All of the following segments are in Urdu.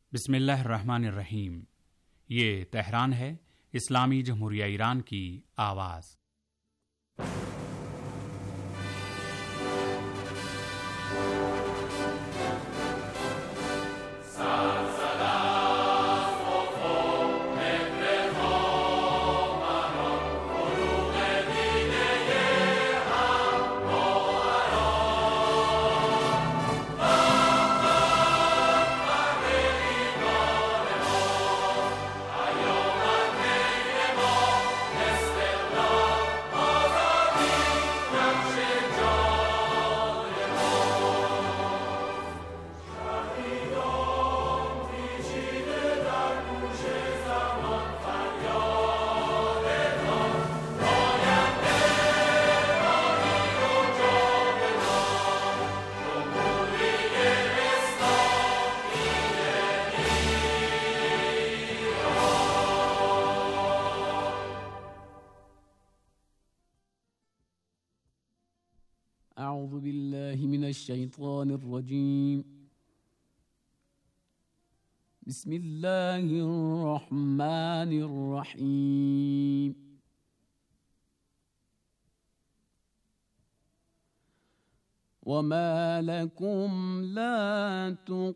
बिस्मिल्लाहिर्रहमानिर्रहीम। ये तेहरान है, इस्लामी जमहूरिया ईरान की आवाज़। أعوذ بالله من الشيطان الرجيم. بسم الله الرحمن الرحيم. وما لكم لا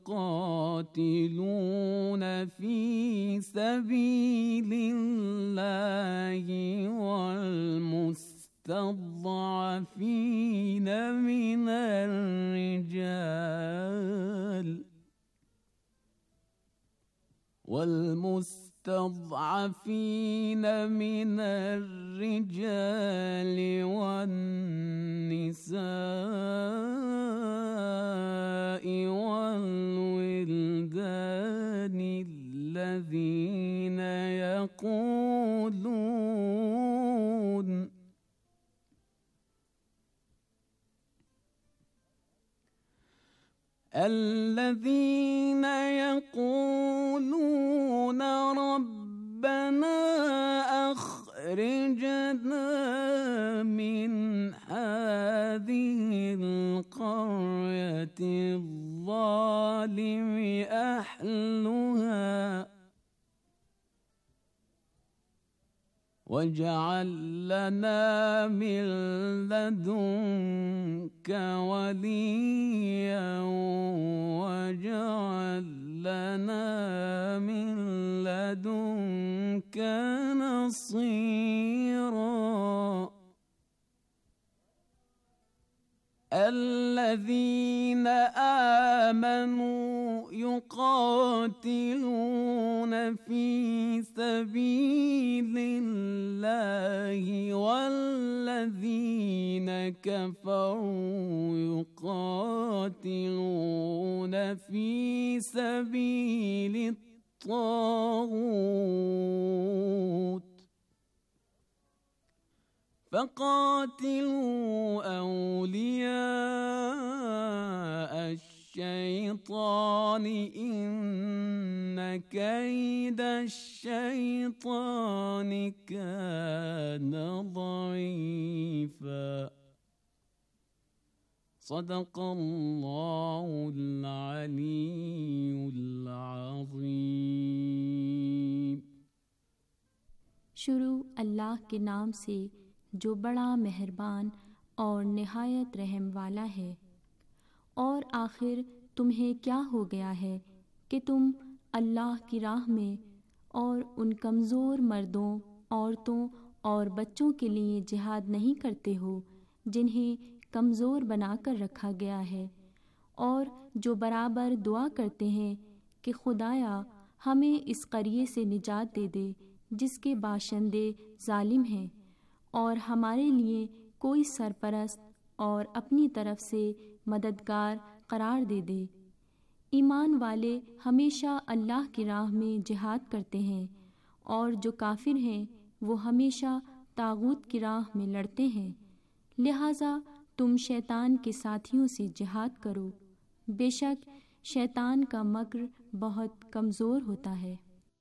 تقاتلون في سبيل الله والمستضعفين من الرجال والنساء والولدان الذين يقولون ربنا أخرجنا من هذه القرية الظالم أهلها واجعل لنا من لدنك وليا واجعل لنا من لدنك نصيرا. الذين آمنوا يقاتلون في سبيل الله والذين كفروا يقاتلون في سبيل الطاغوت فقاتلوا أولياء الشيطان إن كيد الشيطان كان ضعيفا. صدق الله العلي العظيم। शुरू अल्लाह के नाम से जो बड़ा मेहरबान और निहायत रहम वाला है। और आखिर तुम्हें क्या हो गया है कि तुम अल्लाह की राह में और उन कमज़ोर मर्दों, औरतों और बच्चों के लिए जिहाद नहीं करते हो जिन्हें कमज़ोर बनाकर रखा गया है, और जो बराबर दुआ करते हैं कि खुदाया हमें इस क़रिये से निजात दे दे जिसके बाशिंदे जालिम हैं, और हमारे लिए कोई सरपरस्त और अपनी तरफ से मददगार करार दे दे। ईमान वाले हमेशा अल्लाह की राह में जिहाद करते हैं, और जो काफिर हैं वो हमेशा तागूत की राह में लड़ते हैं। लिहाजा तुम शैतान के साथियों से जिहाद करो, बेशक शैतान का मक्र बहुत कमज़ोर होता है।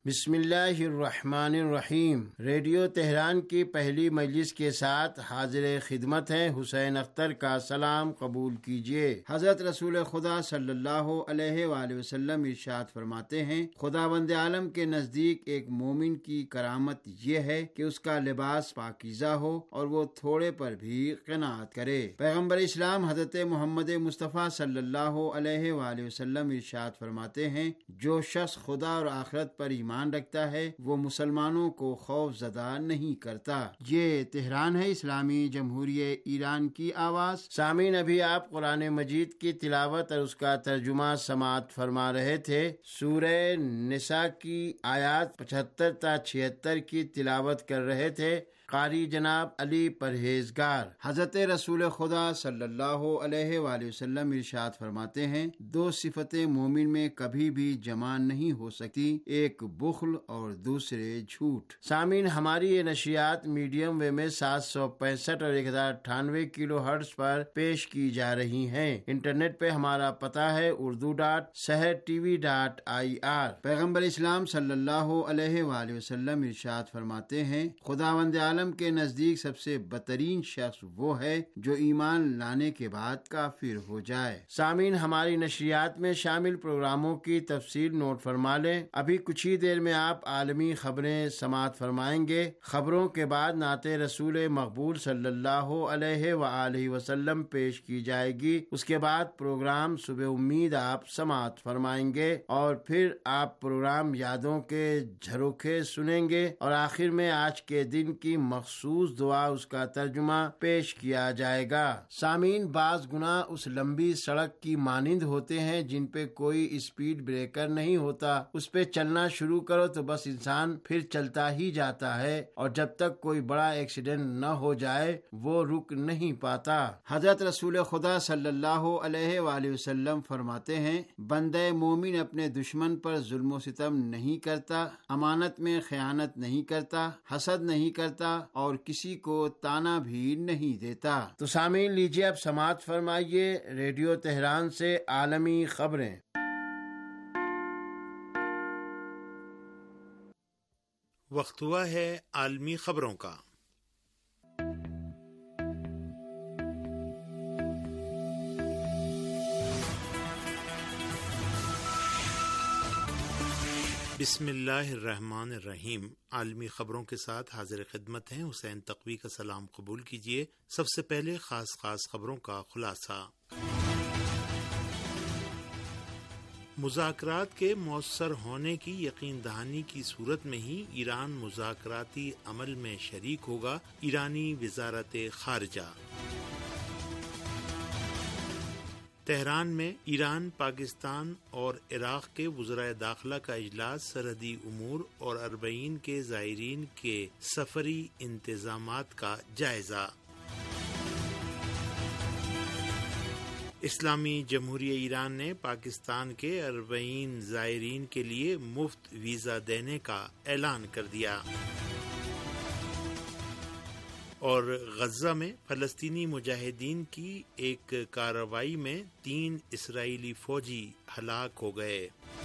بسم اللہ الرحمن الرحیم۔ ریڈیو تہران کی پہلی مجلس کے ساتھ حاضر خدمت ہیں حسین اختر کا سلام قبول کیجیے۔ حضرت رسول خدا صلی اللہ علیہ وآلہ وسلم ارشاد فرماتے ہیں، خداوند عالم کے نزدیک ایک مومن کی کرامت یہ ہے کہ اس کا لباس پاکیزہ ہو اور وہ تھوڑے پر بھی قناعت کرے۔ پیغمبر اسلام حضرت محمد مصطفیٰ صلی اللہ علیہ وآلہ وسلم ارشاد فرماتے ہیں، جو شخص خدا اور آخرت پر ایمان رکھتا ہے وہ مسلمانوں کو خوف زدہ نہیں کرتا۔ یہ تہران ہے، اسلامی جمہوریہ ایران کی آواز۔ سامعین، ابھی آپ قرآن مجید کی تلاوت اور اس کا ترجمہ سماعت فرما رہے تھے۔ سورہ نساء کی آیات 75 تا 76 کی تلاوت کر رہے تھے قاری جناب علی پرہیزگار۔ حضرت رسول خدا صلی اللہ علیہ وآلہ وسلم ارشاد فرماتے ہیں، دو صفتیں مومن میں کبھی بھی جمع نہیں ہو سکتی، ایک بخل اور دوسرے جھوٹ۔ سامعین، ہماری یہ نشریات میڈیم ویو میں 765 اور 1098 کلو ہرٹز پر پیش کی جا رہی ہیں۔ انٹرنیٹ پہ ہمارا پتہ ہے urdu.sehertv.ir۔ پیغمبر اسلام صلی اللہ علیہ وآلہ وسلم ارشاد فرماتے ہیں، خداوند عالم کے نزدیک سب سے بدترین شخص وہ ہے جو ایمان لانے کے بعد کافر ہو جائے۔ سامعین، ہماری نشریات میں شامل پروگراموں کی تفصیل نوٹ فرما لیں۔ ابھی کچھ ہی دیر میں آپ عالمی خبریں سماعت فرمائیں گے۔ خبروں کے بعد نعت رسول مقبول صلی اللہ علیہ وآلہ وسلم پیش کی جائے گی۔ اس کے بعد پروگرام صبح امید آپ سماعت فرمائیں گے اور پھر آپ پروگرام یادوں کے جھروکے سنیں گے اور آخر میں آج کے دن کی مخصوص دعا، اس کا ترجمہ پیش کیا جائے گا۔ سامعین، بعض گناہ اس لمبی سڑک کی مانند ہوتے ہیں جن پہ کوئی اسپیڈ بریکر نہیں ہوتا۔ اس پہ چلنا شروع کرو تو بس انسان پھر چلتا ہی جاتا ہے اور جب تک کوئی بڑا ایکسیڈنٹ نہ ہو جائے وہ رک نہیں پاتا۔ حضرت رسول خدا صلی اللہ علیہ وآلہ وسلم فرماتے ہیں، بندہ مومن اپنے دشمن پر ظلم و ستم نہیں کرتا، امانت میں خیانت نہیں کرتا، حسد نہیں کرتا اور کسی کو تانا بھی نہیں دیتا۔ تو سامعین، لیجیے اب سماعت فرمائیے ریڈیو تہران سے عالمی خبریں۔ وقت ہوا ہے عالمی خبروں کا۔ بسم اللہ الرحمن الرحیم۔ عالمی خبروں کے ساتھ حاضر خدمت ہیں حسین تقوی کا سلام قبول کیجیے۔ سب سے پہلے خاص خبروں کا خلاصہ۔ مذاکرات کے مؤثر ہونے کی یقین دہانی کی صورت میں ہی ایران مذاکراتی عمل میں شریک ہوگا، ایرانی وزارت خارجہ۔ تہران میں ایران، پاکستان اور عراق کے وزرائے داخلہ کا اجلاس، سرحدی امور اور عربین کے زائرین کے سفری انتظامات کا جائزہ۔ اسلامی جمہوریہ ایران نے پاکستان کے عربین زائرین کے لیے مفت ویزا دینے کا اعلان کر دیا۔ اور غزہ میں فلسطینی مجاہدین کی ایک کارروائی میں 3 اسرائیلی فوجی ہلاک ہو گئے۔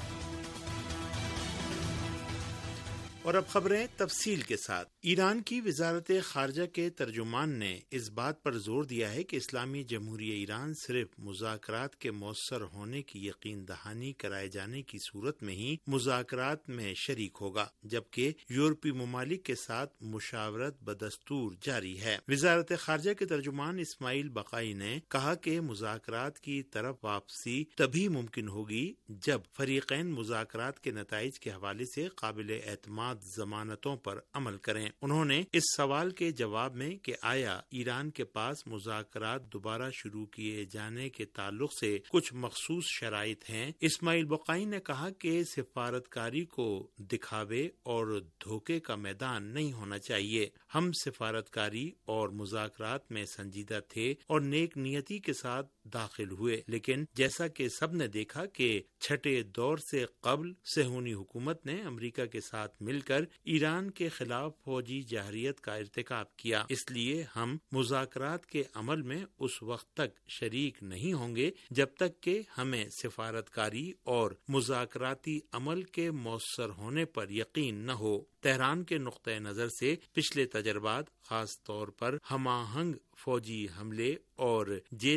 اور اب خبریں تفصیل کے ساتھ۔ ایران کی وزارت خارجہ کے ترجمان نے اس بات پر زور دیا ہے کہ اسلامی جمہوریہ ایران صرف مذاکرات کے مؤثر ہونے کی یقین دہانی کرائے جانے کی صورت میں ہی مذاکرات میں شریک ہوگا، جبکہ یورپی ممالک کے ساتھ مشاورت بدستور جاری ہے۔ وزارت خارجہ کے ترجمان اسماعیل بقائی نے کہا کہ مذاکرات کی طرف واپسی تبھی ممکن ہوگی جب فریقین مذاکرات کے نتائج کے حوالے سے قابل اعتماد ضمانتوں پر عمل کریں۔ انہوں نے اس سوال کے جواب میں کہ آیا ایران کے پاس مذاکرات دوبارہ شروع کیے جانے کے تعلق سے کچھ مخصوص شرائط ہیں، اسماعیل بقائی نے کہا کہ سفارتکاری کو دکھاوے اور دھوکے کا میدان نہیں ہونا چاہیے۔ ہم سفارتکاری اور مذاکرات میں سنجیدہ تھے اور نیک نیتی کے ساتھ داخل ہوئے، لیکن جیسا کہ سب نے دیکھا کہ چھٹے دور سے قبل صہیونی حکومت نے امریکہ کے ساتھ مل کر ایران کے خلاف فوجی فوجی جارحیت کا ارتکاب کیا، اس لیے ہم مذاکرات کے عمل میں اس وقت تک شریک نہیں ہوں گے جب تک کہ ہمیں سفارتکاری اور مذاکراتی عمل کے مؤثر ہونے پر یقین نہ ہو۔ تہران کے نقطۂ نظر سے پچھلے تجربات، خاص طور پر ہم آہنگ فوجی حملے اور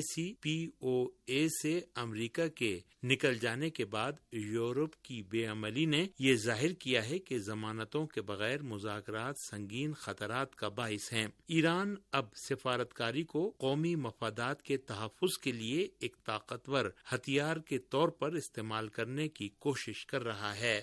JCPOA سے امریکہ کے نکل جانے کے بعد یورپ کی بے عملی نے یہ ظاہر کیا ہے کہ ضمانتوں کے بغیر مذاکرات سنگین خطرات کا باعث ہیں۔ ایران اب سفارتکاری کو قومی مفادات کے تحفظ کے لیے ایک طاقتور ہتھیار کے طور پر استعمال کرنے کی کوشش کر رہا ہے۔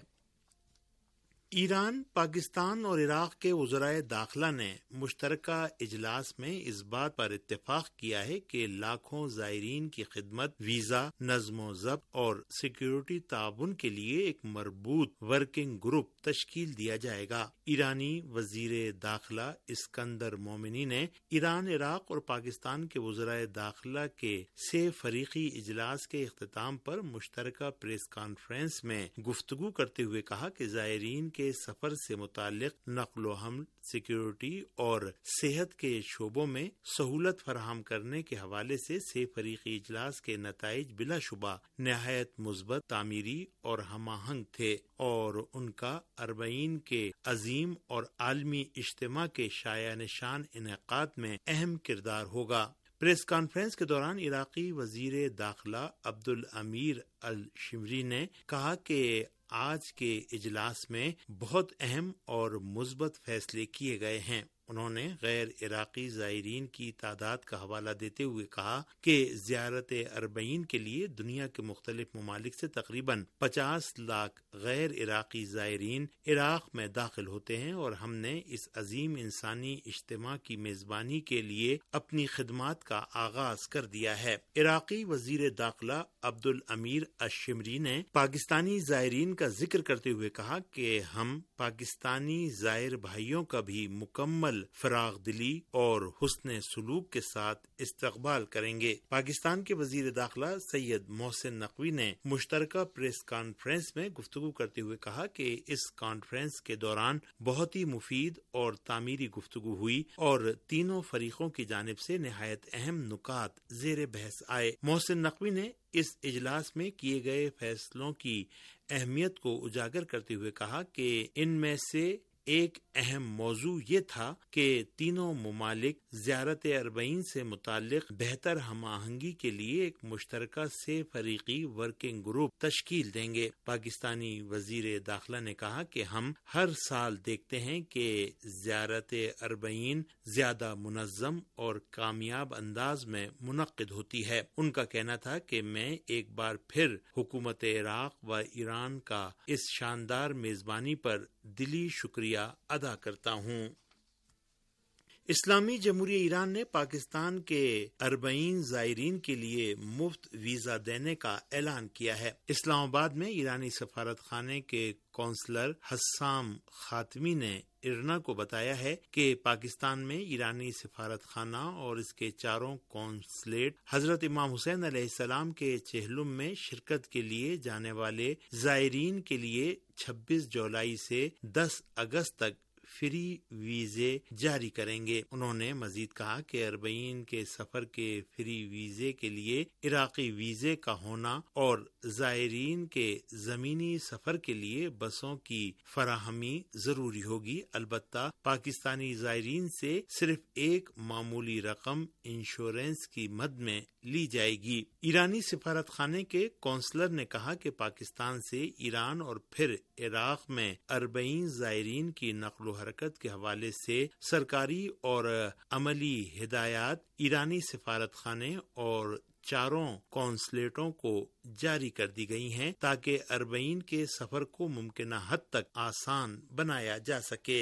ایران، پاکستان اور عراق کے وزرائے داخلہ نے مشترکہ اجلاس میں اس بات پر اتفاق کیا ہے کہ لاکھوں زائرین کی خدمت، ویزا، نظم و ضبط اور سیکیورٹی تعاون کے لیے ایک مربوط ورکنگ گروپ تشکیل دیا جائے گا۔ ایرانی وزیر داخلہ اسکندر مومنی نے ایران، عراق اور پاکستان کے وزرائے داخلہ کے 6 فریقی اجلاس کے اختتام پر مشترکہ پریس کانفرنس میں گفتگو کرتے ہوئے کہا کہ زائرین کے سفر سے متعلق نقل و حمل، سیکیورٹی اور صحت کے شعبوں میں سہولت فراہم کرنے کے حوالے سے 6 فریقی اجلاس کے نتائج بلا شبہ نہایت مثبت، تعمیری اور ہم آہنگ تھے اور ان کا 40 کے عظیم اور عالمی اجتماع کے شایع نشان انعقاد میں اہم کردار ہوگا۔ پریس کانفرنس کے دوران عراقی وزیر داخلہ عبدالامیر الشمری نے کہا کہ آج کے اجلاس میں بہت اہم اور مثبت فیصلے کیے گئے ہیں۔ انہوں نے غیر عراقی زائرین کی تعداد کا حوالہ دیتے ہوئے کہا کہ زیارت 40 کے لیے دنیا کے مختلف ممالک سے تقریباً 50 لاکھ غیر عراقی زائرین عراق میں داخل ہوتے ہیں اور ہم نے اس عظیم انسانی اجتماع کی میزبانی کے لیے اپنی خدمات کا آغاز کر دیا ہے۔ عراقی وزیر داخلہ عبدالامیر الشمری نے پاکستانی زائرین کا ذکر کرتے ہوئے کہا کہ ہم پاکستانی زائر بھائیوں کا بھی مکمل فراغ دلی اور حسن سلوک کے ساتھ استقبال کریں گے۔ پاکستان کے وزیر داخلہ سید محسن نقوی نے مشترکہ پریس کانفرنس میں گفتگو کرتے ہوئے کہا کہ اس کانفرنس کے دوران بہت ہی مفید اور تعمیری گفتگو ہوئی اور تینوں فریقوں کی جانب سے نہایت اہم نکات زیر بحث آئے۔ محسن نقوی نے اس اجلاس میں کیے گئے فیصلوں کی اہمیت کو اجاگر کرتے ہوئے کہا کہ ان میں سے ایک اہم موضوع یہ تھا کہ تینوں ممالک زیارت 40 سے متعلق بہتر ہم آہنگی کے لیے ایک مشترکہ 6 فریقی ورکنگ گروپ تشکیل دیں گے۔ پاکستانی وزیر داخلہ نے کہا کہ ہم ہر سال دیکھتے ہیں کہ زیارت 40 زیادہ منظم اور کامیاب انداز میں منعقد ہوتی ہے۔ ان کا کہنا تھا کہ میں ایک بار پھر حکومت عراق و ایران کا اس شاندار میزبانی پر دلی شکریہ ادا کرتا ہوں۔ اسلامی جمہوریہ ایران نے پاکستان کے 40 زائرین کے لیے مفت ویزا دینے کا اعلان کیا ہے۔ اسلام آباد میں ایرانی سفارت خانے کے کونسلر حسام خاتمی نے ارنا کو بتایا ہے کہ پاکستان میں ایرانی سفارت خانہ اور اس کے 4 کونسلیٹ حضرت امام حسین علیہ السلام کے چہلم میں شرکت کے لیے جانے والے زائرین کے لیے 26 جولائی سے 10 اگست تک فری ویزے جاری کریں گے۔ انہوں نے مزید کہا کہ 40 کے سفر کے فری ویزے کے لیے عراقی ویزے کا ہونا اور زائرین کے زمینی سفر کے لیے بسوں کی فراہمی ضروری ہوگی۔ البتہ پاکستانی زائرین سے صرف ایک معمولی رقم انشورنس کی مد میں لی جائے گی۔ ایرانی سفارت خانے کے کونسلر نے کہا کہ پاکستان سے ایران اور پھر عراق میں 40 زائرین کی نقل و حرکت کے حوالے سے سرکاری اور عملی ہدایات ایرانی سفارت خانے اور 4 کونسلیٹوں کو جاری کر دی گئی ہیں تاکہ 40 کے سفر کو ممکنہ حد تک آسان بنایا جا سکے۔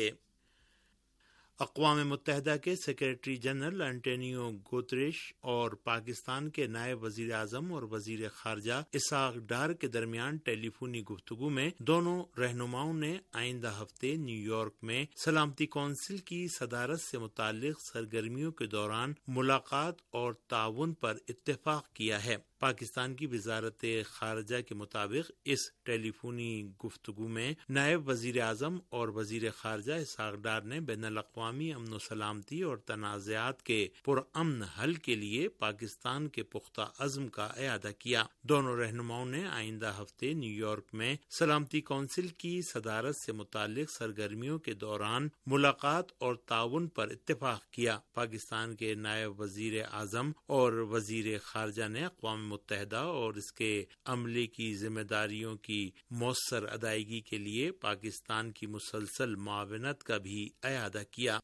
اقوام متحدہ کے سیکریٹری جنرل انٹونیو گوتریش اور پاکستان کے نائب وزیر اعظم اور وزیر خارجہ اسحاق ڈار کے درمیان ٹیلی فونی گفتگو میں دونوں رہنماؤں نے آئندہ ہفتے نیو یارک میں سلامتی کونسل کی صدارت سے متعلق سرگرمیوں کے دوران ملاقات اور تعاون پر اتفاق کیا ہے۔ پاکستان کی وزارت خارجہ کے مطابق اس ٹیلی فونی گفتگو میں نائب وزیر اعظم اور وزیر خارجہ اسحاق ڈار نے بین الاقوامی امن و سلامتی اور تنازعات کے پرامن حل کے لیے پاکستان کے پختہ عزم کا اعادہ کیا۔ دونوں رہنماؤں نے آئندہ ہفتے نیو یارک میں سلامتی کونسل کی صدارت سے متعلق سرگرمیوں کے دوران ملاقات اور تعاون پر اتفاق کیا۔ پاکستان کے نائب وزیر اعظم اور وزیر خارجہ نے اقوام متحدہ اور اس کے عملے کی ذمہ داریوں کی مؤثر ادائیگی کے لیے پاکستان کی مسلسل معاونت کا بھی اعادہ کیا۔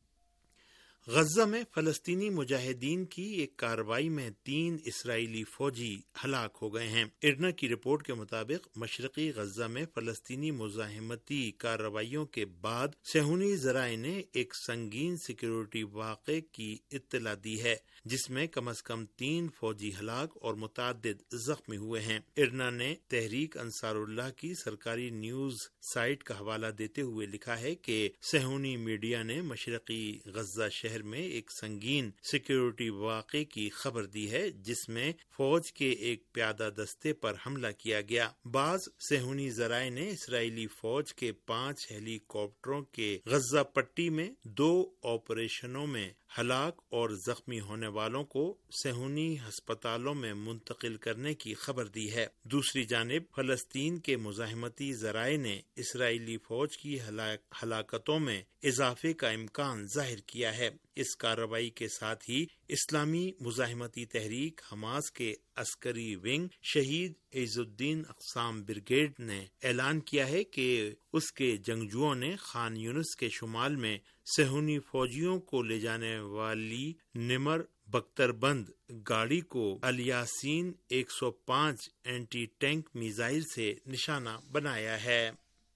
غزہ میں فلسطینی مجاہدین کی ایک کارروائی میں 3 اسرائیلی فوجی ہلاک ہو گئے ہیں۔ ارنا کی رپورٹ کے مطابق مشرقی غزہ میں فلسطینی مزاحمتی کارروائیوں کے بعد صہیونی ذرائع نے ایک سنگین سیکیورٹی واقعے کی اطلاع دی ہے جس میں کم از کم 3 فوجی ہلاک اور متعدد زخمی ہوئے ہیں۔ ارنا نے تحریک انصار اللہ کی سرکاری نیوز سائٹ کا حوالہ دیتے ہوئے لکھا ہے کہ صہیونی میڈیا نے مشرقی غزہ شہر میں ایک سنگین سیکیورٹی واقعے کی خبر دی ہے جس میں فوج کے ایک پیادہ دستے پر حملہ کیا گیا۔ بعض صہیونی ذرائع نے اسرائیلی فوج کے 5 ہیلی کاپٹروں کے غزہ پٹی میں 2 آپریشنوں میں ہلاک اور زخمی ہونے والوں کو صہیونی ہسپتالوں میں منتقل کرنے کی خبر دی ہے۔ دوسری جانب فلسطین کے مزاحمتی ذرائع نے اسرائیلی فوج کی ہلاکتوں میں اضافے کا امکان ظاہر کیا ہے۔ اس کارروائی کے ساتھ ہی اسلامی مزاحمتی تحریک حماس کے عسکری ونگ شہید عز الدین اقسام بریگیڈ نے اعلان کیا ہے کہ اس کے جنگجوؤں نے خان یونس کے شمال میں صہیونی فوجیوں کو لے جانے والی نمر بختر بند گاڑی کو الیاسین 105 اینٹی ٹینک میزائل سے نشانہ بنایا ہے۔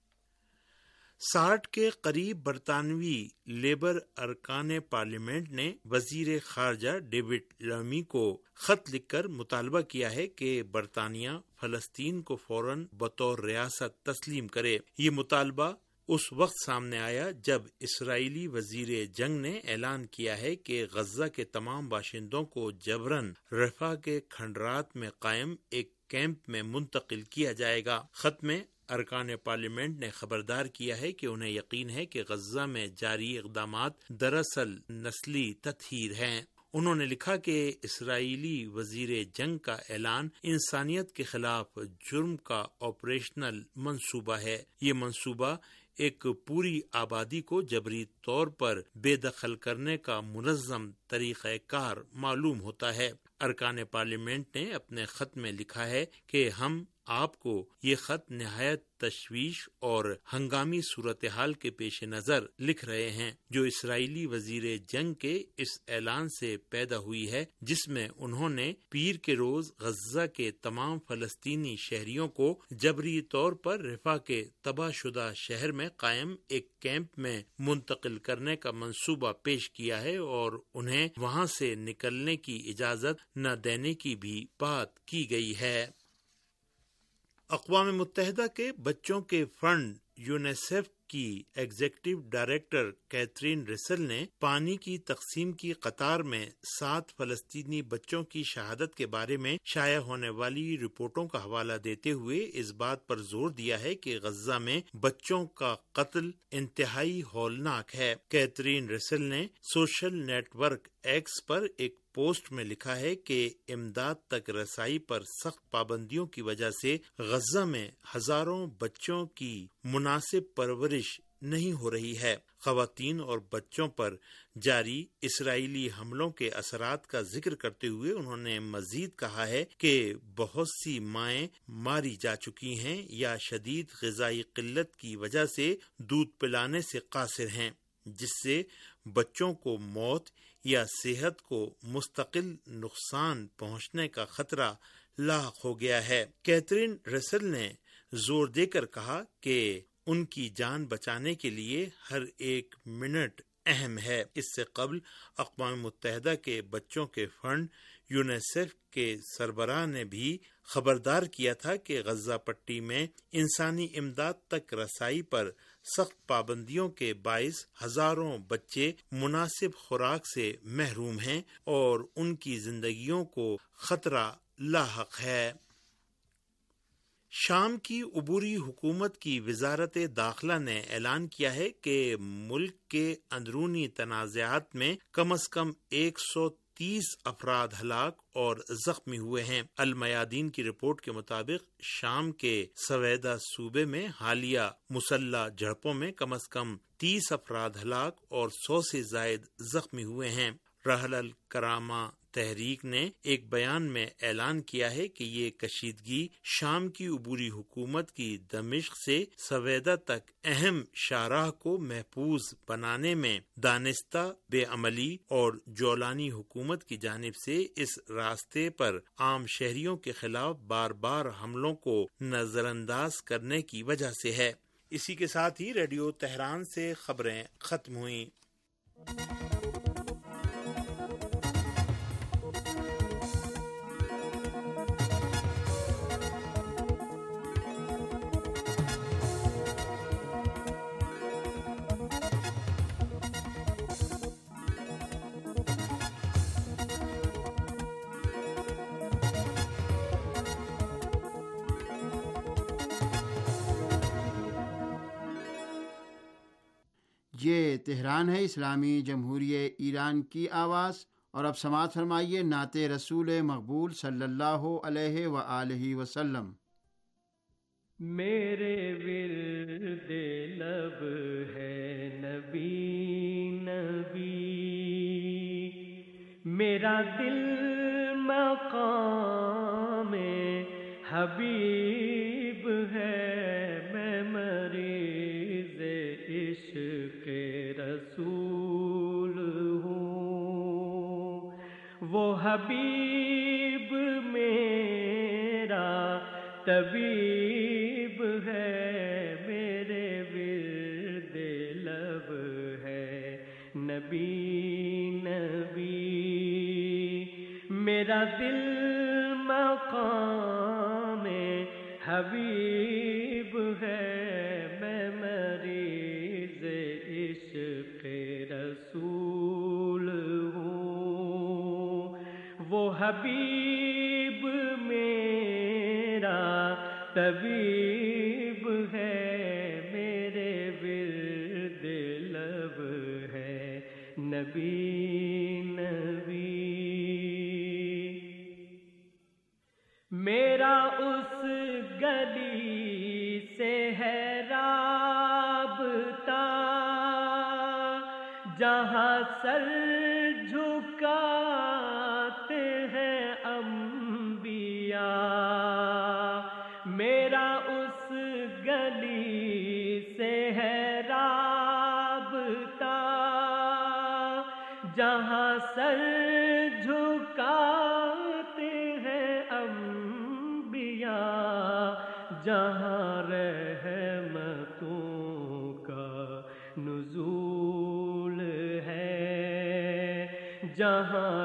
60 کے قریب برطانوی لیبر ارکان پارلیمنٹ نے وزیر خارجہ ڈیوڈ لامی کو خط لکھ کر مطالبہ کیا ہے کہ برطانیہ فلسطین کو فوراً بطور ریاست تسلیم کرے۔ یہ مطالبہ اس وقت سامنے آیا جب اسرائیلی وزیر جنگ نے اعلان کیا ہے کہ غزہ کے تمام باشندوں کو جبراً رفح کے کھنڈرات میں قائم ایک کیمپ میں منتقل کیا جائے گا۔ خط میں ارکان پارلیمنٹ نے خبردار کیا ہے کہ انہیں یقین ہے کہ غزہ میں جاری اقدامات دراصل نسلی تطہیر ہیں۔ انہوں نے لکھا کہ اسرائیلی وزیر جنگ کا اعلان انسانیت کے خلاف جرم کا آپریشنل منصوبہ ہے۔ یہ منصوبہ ایک پوری آبادی کو جبری طور پر بے دخل کرنے کا منظم طریقہ کار معلوم ہوتا ہے۔ ارکان پارلیمنٹ نے اپنے خط میں لکھا ہے کہ ہم آپ کو یہ خط نہایت تشویش اور ہنگامی صورتحال کے پیش نظر لکھ رہے ہیں جو اسرائیلی وزیر جنگ کے اس اعلان سے پیدا ہوئی ہے جس میں انہوں نے پیر کے روز غزہ کے تمام فلسطینی شہریوں کو جبری طور پر رفح کے تباہ شدہ شہر میں قائم ایک کیمپ میں منتقل کرنے کا منصوبہ پیش کیا ہے اور انہیں وہاں سے نکلنے کی اجازت نہ دینے کی بھی بات کی گئی ہے۔ اقوام متحدہ کے بچوں کے فنڈ یونیسیف کی ایگزیکٹو ڈائریکٹر کیتھرین ریسل نے پانی کی تقسیم کی قطار میں 7 فلسطینی بچوں کی شہادت کے بارے میں شائع ہونے والی رپورٹوں کا حوالہ دیتے ہوئے اس بات پر زور دیا ہے کہ غزہ میں بچوں کا قتل انتہائی ہولناک ہے۔ کیتھرین ریسل نے سوشل نیٹ ورک ایکس پر ایک پوسٹ میں لکھا ہے کہ امداد تک رسائی پر سخت پابندیوں کی وجہ سے غزہ میں ہزاروں بچوں کی مناسب پرورش نہیں ہو رہی ہے۔ خواتین اور بچوں پر جاری اسرائیلی حملوں کے اثرات کا ذکر کرتے ہوئے انہوں نے مزید کہا ہے کہ بہت سی مائیں ماری جا چکی ہیں یا شدید غذائی قلت کی وجہ سے دودھ پلانے سے قاصر ہیں، جس سے بچوں کو موت یا صحت کو مستقل نقصان پہنچنے کا خطرہ لاحق ہو گیا ہے۔ کیتھرین ریسل نے زور دے کر کہا کہ ان کی جان بچانے کے لیے ہر ایک منٹ اہم ہے۔ اس سے قبل اقوام متحدہ کے بچوں کے فنڈ یونیسیف کے سربراہ نے بھی خبردار کیا تھا کہ غزہ پٹی میں انسانی امداد تک رسائی پر سخت پابندیوں کے باعث ہزاروں بچے مناسب خوراک سے محروم ہیں اور ان کی زندگیوں کو خطرہ لاحق ہے۔ شام کی عبوری حکومت کی وزارت داخلہ نے اعلان کیا ہے کہ ملک کے اندرونی تنازعات میں کم از کم 130 افراد ہلاک اور زخمی ہوئے ہیں۔ المیادین کی رپورٹ کے مطابق شام کے سویدہ صوبے میں حالیہ مسلح جھڑپوں میں کم از کم 30 افراد ہلاک اور 100 سے زائد زخمی ہوئے ہیں۔ رحل الکرامہ تحریک نے ایک بیان میں اعلان کیا ہے کہ یہ کشیدگی شام کی عبوری حکومت کی دمشق سے سویدہ تک اہم شاہراہ کو محفوظ بنانے میں دانستہ بے عملی اور جولانی حکومت کی جانب سے اس راستے پر عام شہریوں کے خلاف بار بار حملوں کو نظر انداز کرنے کی وجہ سے ہے۔ اسی کے ساتھ ہی ریڈیو تہران سے خبریں ختم ہوئیں۔ یہ تہران ہے، اسلامی جمہوریہ ایران کی آواز، اور اب سماعت فرمائیے نعت رسول مقبول صلی اللہ علیہ وآلہ وسلم۔ میرے ورد لب ہے نبی نبی، میرا دل مقام حبیب ہے، میں مریض عشق رسول ہوں، وہ حبیب میرا طبیب ہے، میرے ورد لب ہے نبی نبی، میرا دل مقام حبیب ہے، میں مریض عشق رسول ہوں، وہ حبیب میرا طبیب ہے، میرے ورد لب ہے نبی نبی، میرا اس گلی سے ہے رابطہ جہاں سر جھکاتے ہیں انبیاء، میرا اس گلی سے ہے رابطہ جہاں سر جھکاتے ہیں انبیاء، جہاں رحمتوں کا نزول ہے، جہاں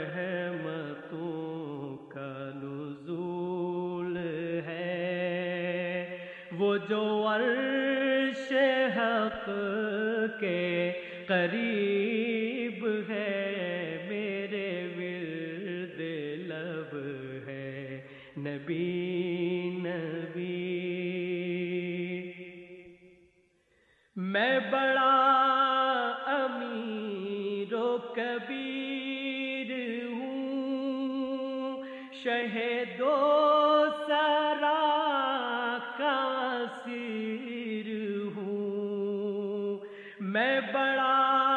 رحمتوں کا نزول ہے، وہ جو عرش حق کے قریب ہے، میرے ورد لب ہے نبی نبی، میں بڑا امیر و کبیر ہوں، شہید و سرا کا اسیر ہوں، میں بڑا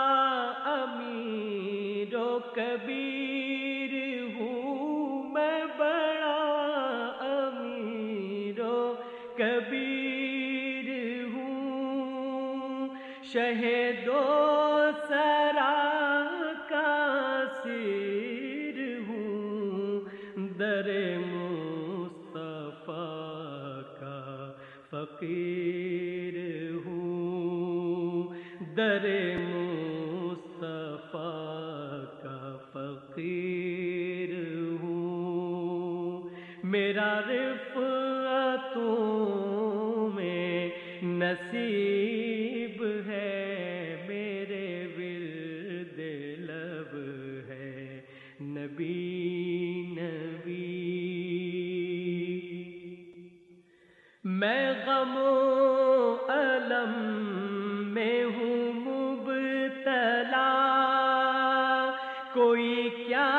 امیر و کبیر ہوں، میں بڑا امیر و کبیر ہوں، شہید و سرا کا اسیر ہوں، در مصطفیٰ کا فقیر ہوں، در مصطفیٰ کا فقیر ہوں، میرا رفعتوں میں نصیب ہے، میرے ورد لب ہے نبی نبی، غم و الم میں ہوں مبتلا، کوئی کیا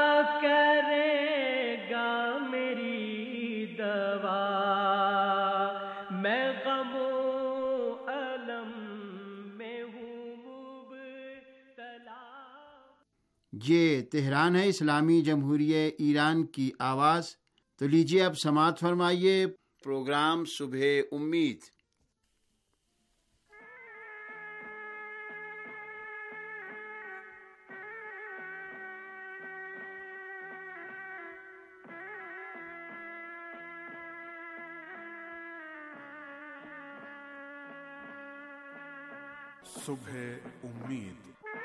کرے گا میری دوا، میں غم و الم میں ہوں مبتلا۔ یہ تہران ہے، اسلامی جمہوریہ ایران کی آواز۔ تو لیجیے اب سماعت فرمائیے پروگرام صبح امید۔ صبح امید۔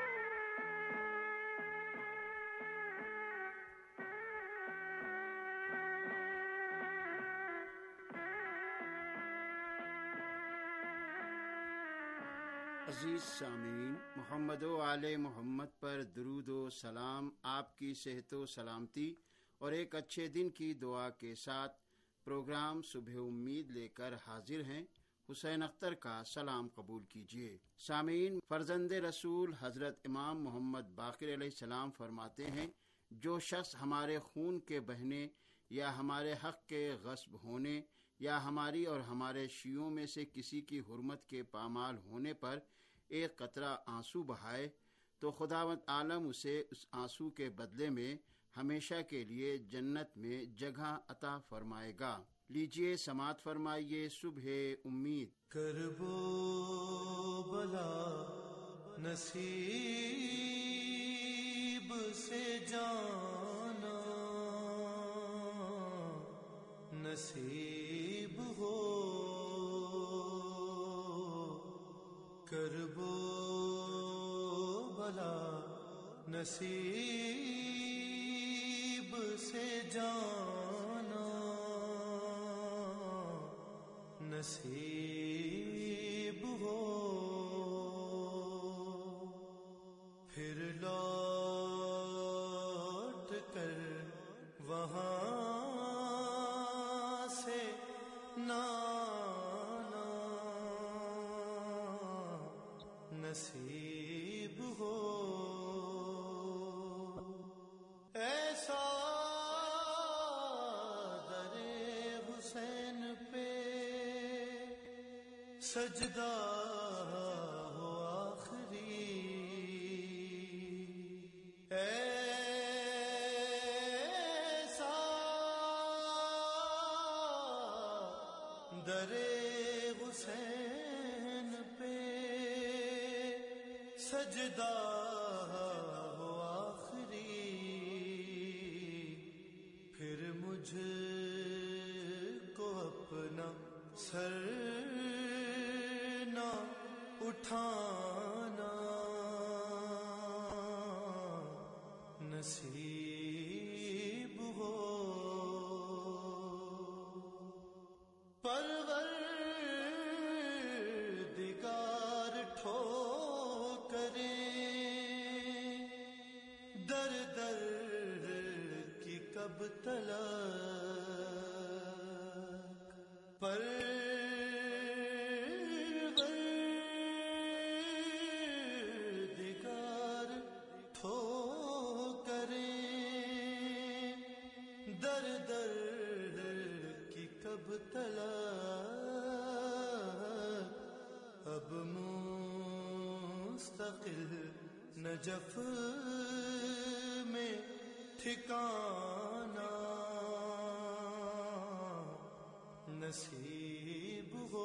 عزیز سامعین، محمد و آل محمد پر درود و سلام، آپ کی صحت و سلامتی اور ایک اچھے دن کی دعا کے ساتھ پروگرام صبح امید لے کر حاضر ہیں۔ حسین اختر کا سلام قبول کیجیے۔ سامعین، فرزند رسول حضرت امام محمد باقر علیہ السلام فرماتے ہیں، جو شخص ہمارے خون کے بہنے یا ہمارے حق کے غصب ہونے یا ہماری اور ہمارے شیعوں میں سے کسی کی حرمت کے پامال ہونے پر ایک قطرہ آنسو بہائے تو خداوند عالم اسے اس آنسو کے بدلے میں ہمیشہ کے لیے جنت میں جگہ عطا فرمائے گا۔ لیجیے سماعت فرمائیے صبح امید۔ کرب و بلا نصیب سے جانا نصیب ہو، کرب و بلا نصیب سے جانا نصیب ہو، پھر لوٹ کر وہاں سے نہ آنا نصیب ہو، ایسا در حسین پہ سجدہ ہو آخری، ایسا در حسین پہ سجدہ ہو آخری، پھر مجھ کو اپنا سر نہ اٹھانا نصیب ہو، پروردگار ٹھوکریں در در کی کب تلک، پروردگار ٹھوکریں در در کی کب تلک، اب مستقل نجف میں ٹھکانا نصیب ہو۔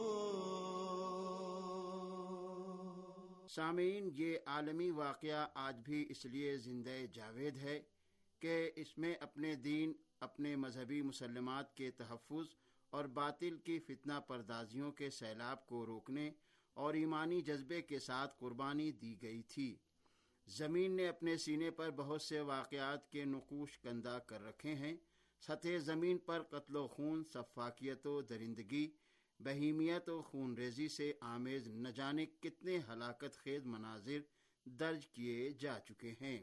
سامعین، یہ عالمی واقعہ آج بھی اس لیے زندہ جاوید ہے کہ اس میں اپنے دین، اپنے مذہبی مسلمات کے تحفظ اور باطل کی فتنہ پردازیوں کے سیلاب کو روکنے اور ایمانی جذبے کے ساتھ قربانی دی گئی تھی۔ زمین نے اپنے سینے پر بہت سے واقعات کے نقوش کندہ کر رکھے ہیں۔ سطح زمین پر قتل و خون، سفاکیت و درندگی، بہیمیت و خون ریزی سے آمیز نہ جانے کتنے ہلاکت خیز مناظر درج کیے جا چکے ہیں۔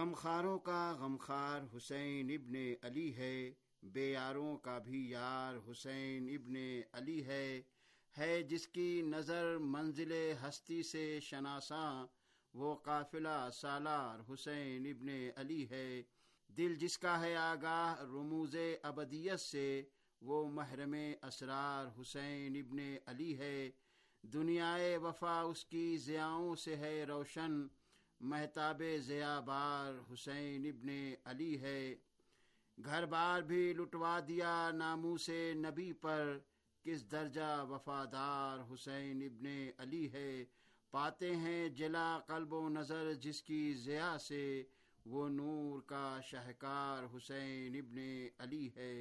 غمخاروں کا غمخار حسین ابن علی ہے، بے یاروں کا بھی یار حسین ابن علی ہے جس کی نظر منزل ہستی سے شناساں، وہ قافلہ سالار حسین ابن علی ہے۔ دل جس کا ہے آگاہ رموز ابدیت سے، وہ محرم اسرار حسین ابن علی ہے۔ دنیائے وفا اس کی ضیاؤں سے ہے روشن، مہتاب ضیا بار حسین ابن علی ہے۔ گھر بار بھی لٹوا دیا ناموس نبی پر، کس درجہ وفادار حسین ابن علی ہے۔ پاتے ہیں جلا قلب و نظر جس کی ضیا سے، وہ نور کا شہکار حسین ابن علی ہے۔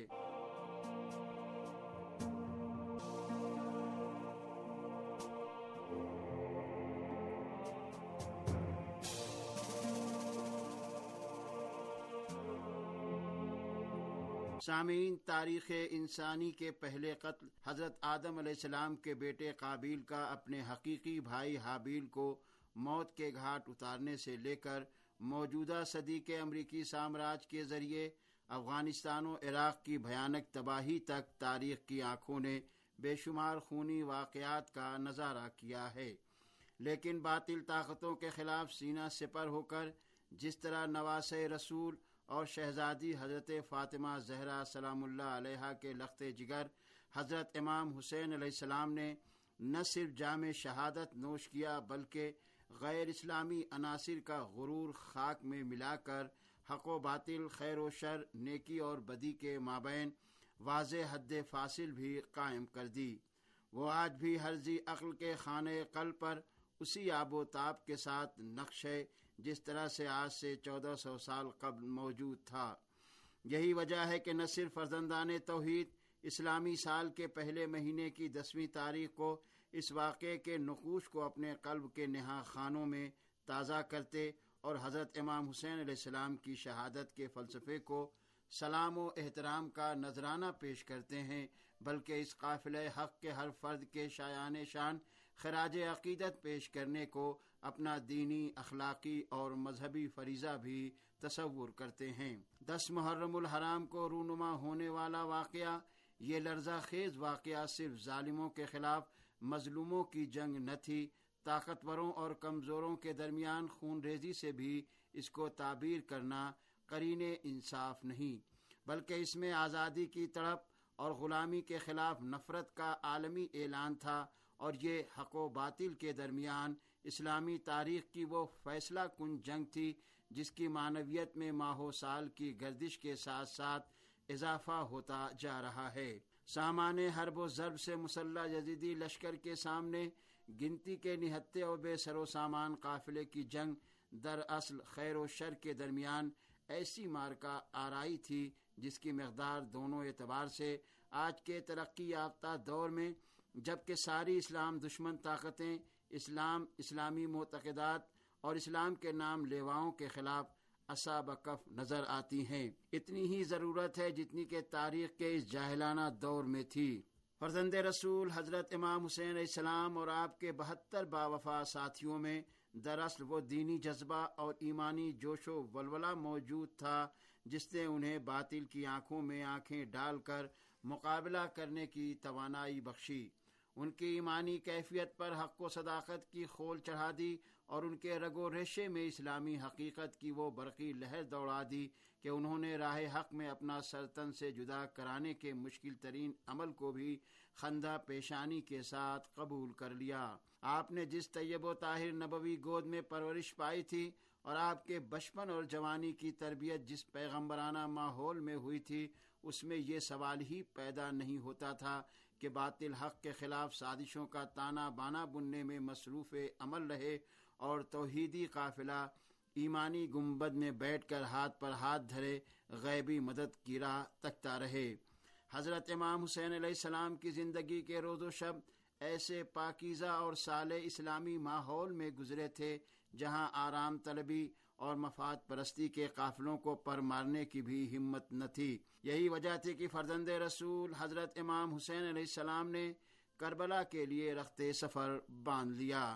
سامعین، تاریخ انسانی کے پہلے قتل حضرت آدم علیہ السلام کے بیٹے قابیل کا اپنے حقیقی بھائی حابیل کو موت کے گھاٹ اتارنے سے لے کر موجودہ صدی کے امریکی سامراج کے ذریعے افغانستان و عراق کی بھیانک تباہی تک تاریخ کی آنکھوں نے بے شمار خونی واقعات کا نظارہ کیا ہے، لیکن باطل طاقتوں کے خلاف سینہ سپر ہو کر جس طرح نواسۂ رسول اور شہزادی حضرت فاطمہ زہرا سلام اللہ علیہا کے لخت جگر حضرت امام حسین علیہ السلام نے نہ صرف جام شہادت نوش کیا، بلکہ غیر اسلامی عناصر کا غرور خاک میں ملا کر حق و باطل، خیر و شر، نیکی اور بدی کے مابین واضح حد فاصل بھی قائم کر دی۔ وہ آج بھی ہر ذی عقل کے خانہ قلب پر اسی آب و تاب کے ساتھ نقش ہے جس طرح سے آج سے 1400 سال قبل موجود تھا۔ یہی وجہ ہے کہ نہ صرف فرزندان توحید اسلامی سال کے پہلے مہینے کی 10ویں تاریخ کو اس واقعے کے نقوش کو اپنے قلب کے نہا خانوں میں تازہ کرتے اور حضرت امام حسین علیہ السلام کی شہادت کے فلسفے کو سلام و احترام کا نذرانہ پیش کرتے ہیں، بلکہ اس قافلہ حق کے ہر فرد کے شایان شان خراج عقیدت پیش کرنے کو اپنا دینی، اخلاقی اور مذہبی فریضہ بھی تصور کرتے ہیں۔ 10 محرم الحرام کو رونما ہونے والا واقعہ، یہ لرزہ خیز واقعہ صرف ظالموں کے خلاف مظلوموں کی جنگ نہ تھی، طاقتوروں اور کمزوروں کے درمیان خون ریزی سے بھی اس کو تعبیر کرنا قرین انصاف نہیں، بلکہ اس میں آزادی کی تڑپ اور غلامی کے خلاف نفرت کا عالمی اعلان تھا، اور یہ حق و باطل کے درمیان اسلامی تاریخ کی وہ فیصلہ کن جنگ تھی جس کی معنویت میں ماہ و سال کی گردش کے ساتھ ساتھ اضافہ ہوتا جا رہا ہے۔ سامان حرب و ضرب سے مسلح یزیدی لشکر کے سامنے گنتی کے نہتے اور بے سر و سامان قافلے کی جنگ دراصل خیر و شر کے درمیان ایسی مارکا آرائی تھی جس کی مقدار دونوں اعتبار سے آج کے ترقی یافتہ دور میں، جبکہ ساری اسلام دشمن طاقتیں اسلامی معتقدات اور اسلام کے نام لیواؤں کے خلاف اصاب کف نظر آتی ہیں، اتنی ہی ضرورت ہے جتنی کہ تاریخ کے اس جاہلانہ دور میں تھی۔ فرزند رسول حضرت امام حسین علیہ السلام اور آپ کے 72 باوفا ساتھیوں میں دراصل وہ دینی جذبہ اور ایمانی جوش و ولولہ موجود تھا جس نے انہیں باطل کی آنکھوں میں آنکھیں ڈال کر مقابلہ کرنے کی توانائی بخشی، ان کی ایمانی کیفیت پر حق و صداقت کی خول چڑھا دی اور ان کے رگ و ریشے میں اسلامی حقیقت کی وہ برقی لہر دوڑا دی کہ انہوں نے راہ حق میں اپنا سر تن سے جدا کرانے کے مشکل ترین عمل کو بھی خندہ پیشانی کے ساتھ قبول کر لیا۔ آپ نے جس طیب و طاہر نبوی گود میں پرورش پائی تھی اور آپ کے بچپن اور جوانی کی تربیت جس پیغمبرانہ ماحول میں ہوئی تھی، اس میں یہ سوال ہی پیدا نہیں ہوتا تھا کہ باطل حق کے خلاف سازشوں کا تانا بانا بننے میں مصروف عمل رہے اور توحیدی قافلہ ایمانی گنبد میں بیٹھ کر ہاتھ پر ہاتھ دھرے غیبی مدد کی راہ تکتا رہے۔ حضرت امام حسین علیہ السلام کی زندگی کے روز و شب ایسے پاکیزہ اور صالح اسلامی ماحول میں گزرے تھے جہاں آرام طلبی اور مفاد پرستی کے قافلوں کو پر مارنے کی بھی ہمت نہ تھی۔ یہی وجہ تھی کہ فرزند رسول حضرت امام حسین علیہ السلام نے کربلا کے لیے رخت سفر باندھ لیا۔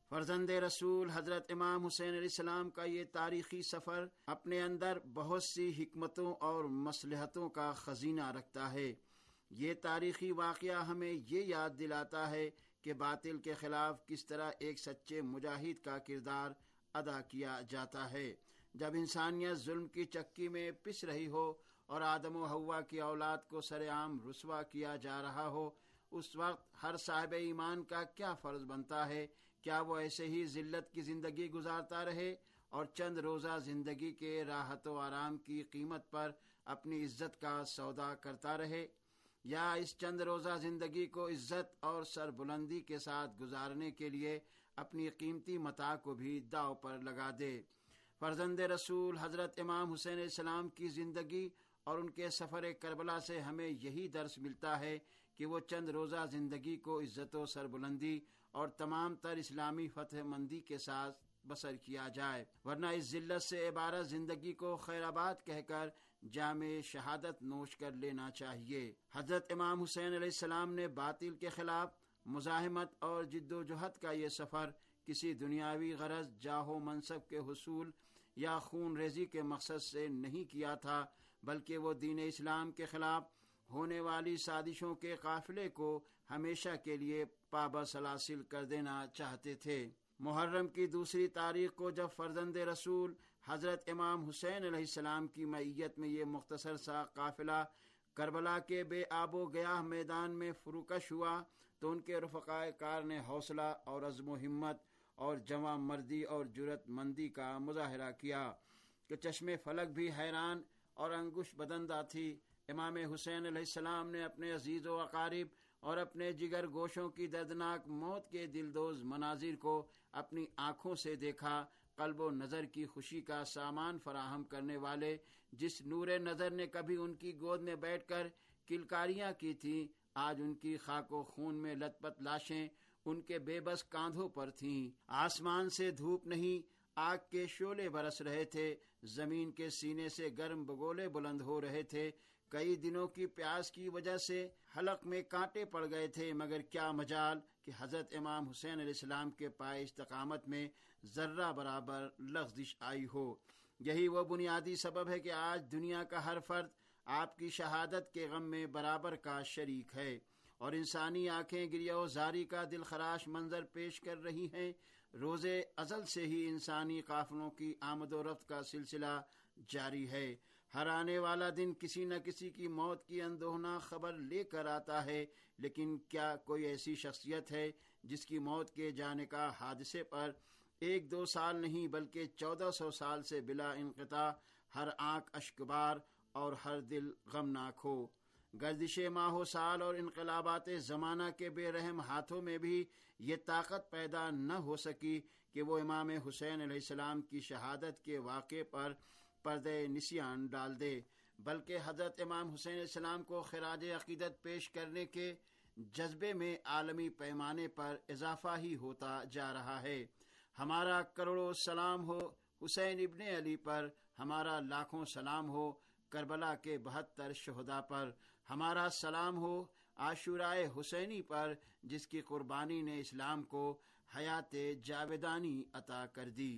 فرزند رسول حضرت امام حسین علیہ السلام کا یہ تاریخی سفر اپنے اندر بہت سی حکمتوں اور مصلحتوں کا خزینہ رکھتا ہے۔ یہ تاریخی واقعہ ہمیں یہ یاد دلاتا ہے کہ باطل کے خلاف کس طرح ایک سچے مجاہد کا کردار ادا کیا جاتا ہے۔ جب انسانیت ظلم کی چکی میں پس رہی ہو اور آدم و حوا کی اولاد کو سر عام رسوا کیا جا رہا ہو، اس وقت ہر صاحب ایمان کا کیا فرض بنتا ہے؟ کیا وہ ایسے ہی ذلت کی زندگی گزارتا رہے اور چند روزہ زندگی کے راحت و آرام کی قیمت پر اپنی عزت کا سودا کرتا رہے، یا اس چند روزہ زندگی کو عزت اور سربلندی کے ساتھ گزارنے کے لیے اپنی قیمتی متاع کو بھی داؤ پر لگا دے؟ فرزند رسول حضرت امام حسین علیہ السلام کی زندگی اور ان کے سفر کربلا سے ہمیں یہی درس ملتا ہے کہ وہ چند روزہ زندگی کو عزت و سربلندی اور تمام تر اسلامی فتح مندی کے ساتھ بسر کیا جائے، ورنہ اس ذلت سے عبارت زندگی کو خیر آباد کہہ کر جام شہادت نوش کر لینا چاہیے۔ حضرت امام حسین علیہ السلام نے باطل کے خلاف مزاحمت اور جد و جہد کا یہ سفر کسی دنیاوی غرض، جاہ و منصب کے حصول یا خون ریزی کے مقصد سے نہیں کیا تھا، بلکہ وہ دین اسلام کے خلاف ہونے والی سازشوں کے قافلے کو ہمیشہ کے لیے پابسلاسل کر دینا چاہتے تھے۔ محرم کی 2 تاریخ کو جب فرزند رسول حضرت امام حسین علیہ السلام کی معیت میں یہ مختصر سا قافلہ کربلا کے بے آب و گیاہ میدان میں فروکش ہوا تو ان کے رفقائے کار نے حوصلہ اور عزم و ہمت اور جواں مردی اور جرأت مندی کا مظاہرہ کیا کہ چشم فلک بھی حیران اور انگوش بدندہ تھی۔ امام حسین علیہ السلام نے اپنے عزیز و اقارب اور اپنے جگر گوشوں کی دردناک موت کے دلدوز مناظر کو اپنی آنکھوں سے دیکھا۔ قلب و نظر کی خوشی کا سامان فراہم کرنے والے جس نور نظر نے کبھی ان کی گود میں بیٹھ کر کلکاریاں کی تھیں، آج ان کی خاک و خون میں لت پت لاشیں ان کے بے بس کاندھوں پر تھیں۔ آسمان سے دھوپ نہیں، آگ کے شعلے برس رہے تھے، زمین کے سینے سے گرم بگولے بلند ہو رہے تھے۔ کئی دنوں کی پیاس کی وجہ سے حلق میں کانٹے پڑ گئے تھے، مگر کیا مجال کہ حضرت امام حسین علیہ السلام کے پائے استقامت میں ذرہ برابر لغزش آئی ہو۔ یہی وہ بنیادی سبب ہے کہ آج دنیا کا ہر فرد آپ کی شہادت کے غم میں برابر کا شریک ہے، اور انسانی آنکھیں گریہ و زاری کا دلخراش منظر پیش کر رہی ہیں۔ روز ازل سے ہی انسانی قافلوں کی آمد و رفت کا سلسلہ جاری ہے۔ ہر آنے والا دن کسی نہ کسی کی موت کی اندوہناک خبر لے کر آتا ہے، لیکن کیا کوئی ایسی شخصیت ہے جس کی موت کے جانے کا حادثے پر 1-2 سال نہیں بلکہ 1400 سال سے بلا انقطاع ہر آنکھ اشکبار اور ہر دل غمناک ہو؟ گردش ماہ و سال اور انقلابات زمانہ کے بے رحم ہاتھوں میں بھی یہ طاقت پیدا نہ ہو سکی کہ وہ امام حسین علیہ السلام کی شہادت کے واقعے پر پردے نسیان ڈال دے، بلکہ حضرت امام حسین علیہ السلام کو خراج عقیدت پیش کرنے کے جذبے میں عالمی پیمانے پر اضافہ ہی ہوتا جا رہا ہے۔ ہمارا کروڑوں سلام ہو حسین ابن علی پر، ہمارا لاکھوں سلام ہو کربلا کے 72 شہداء پر، ہمارا سلام ہو عاشورائے حسینی پر جس کی قربانی نے اسلام کو حیات جاویدانی عطا کر دی۔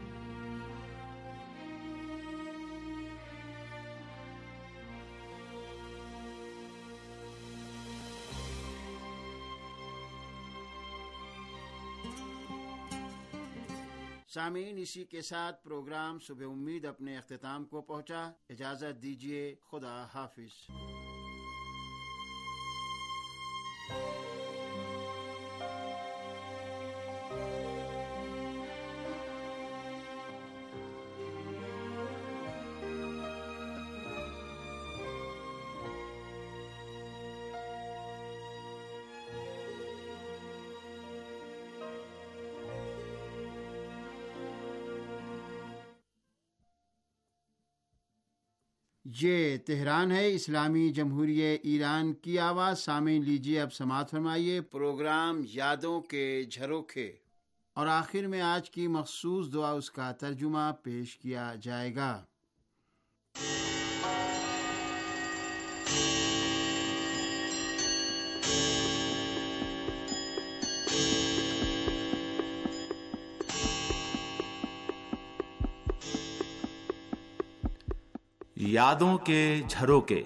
سامعین، اسی کے ساتھ پروگرام صبح امید اپنے اختتام کو پہنچا۔ اجازت دیجیے، خدا حافظ۔ یہ تہران ہے، اسلامی جمہوریہ ایران کی آواز۔ سامعین لیجیے اب سماعت فرمائیے پروگرام یادوں کے جھروکے، اور آخر میں آج کی مخصوص دعا اس کا ترجمہ پیش کیا جائے گا۔ یادوں کے جھروکے۔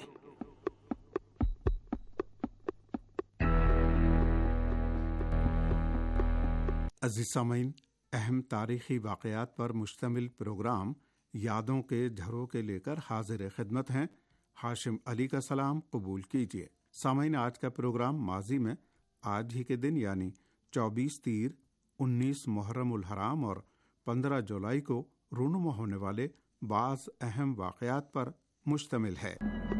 عزیز سامعین، اہم تاریخی واقعات پر مشتمل پروگرام یادوں کے جھروکے لے کر حاضر خدمت ہیں۔ ہاشم علی کا سلام قبول کیجیے۔ سامعین، آج کا پروگرام ماضی میں آج ہی کے دن یعنی 24 تیر، 19 محرم الحرام اور 15 جولائی کو رونما ہونے والے بعض اہم واقعات پر مشتمل ہے۔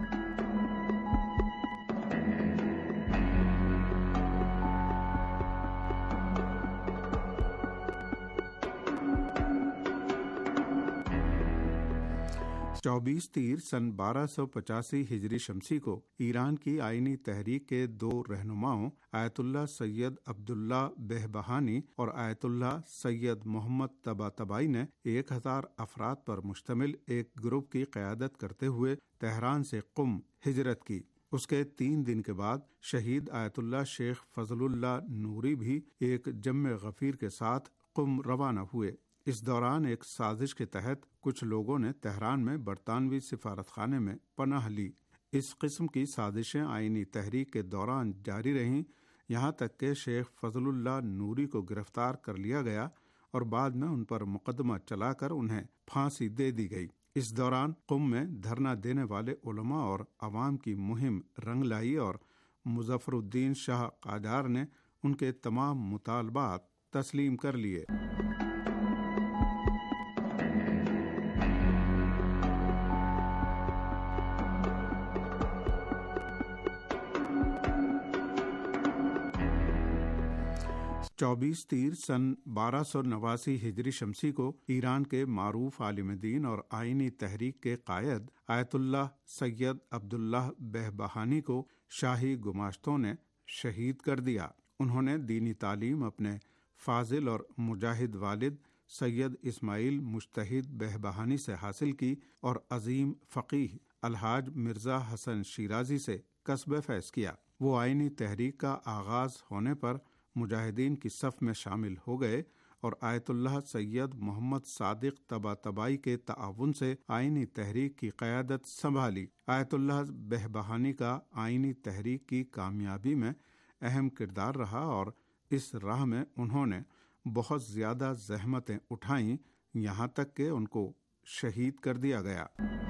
24 تیر سن 1285 ہجری شمسی کو ایران کی آئینی تحریک کے دو رہنماؤں آیت اللہ سید عبداللہ بہبہانی اور آیت اللہ سید محمد طباطبائی نے 1000 افراد پر مشتمل ایک گروپ کی قیادت کرتے ہوئے تہران سے قم ہجرت کی۔ اس کے 3 دن کے بعد شہید آیت اللہ شیخ فضل اللہ نوری بھی ایک جم غفیر کے ساتھ قم روانہ ہوئے۔ اس دوران ایک سازش کے تحت کچھ لوگوں نے تہران میں برطانوی سفارت خانے میں پناہ لی۔ اس قسم کی سازشیں آئینی تحریک کے دوران جاری رہیں، یہاں تک کہ شیخ فضل اللہ نوری کو گرفتار کر لیا گیا اور بعد میں ان پر مقدمہ چلا کر انہیں پھانسی دے دی گئی۔ اس دوران قم میں دھرنا دینے والے علماء اور عوام کی مہم رنگ لائی اور مظفر الدین شاہ قاجار نے ان کے تمام مطالبات تسلیم کر لیے۔ چوبیس تیر سن 1289 ہجری شمسی کو ایران کے معروف عالم دین اور آئینی تحریک کے قائد آیت اللہ سید عبداللہ بہبہانی کو شاہی گماشتوں نے شہید کر دیا۔ انہوں نے دینی تعلیم اپنے فاضل اور مجاہد والد سید اسماعیل مجتہد بہبہانی سے حاصل کی اور عظیم فقیہ الحاج مرزا حسن شیرازی سے کسب فیض کیا۔ وہ آئینی تحریک کا آغاز ہونے پر مجاہدین کی صف میں شامل ہو گئے اور آیت اللہ سید محمد صادق طباطبائی کے تعاون سے آئینی تحریک کی قیادت سنبھالی۔ آیت اللہ بہبہانی کا آئینی تحریک کی کامیابی میں اہم کردار رہا اور اس راہ میں انہوں نے بہت زیادہ زحمتیں اٹھائیں، یہاں تک کہ ان کو شہید کر دیا گیا۔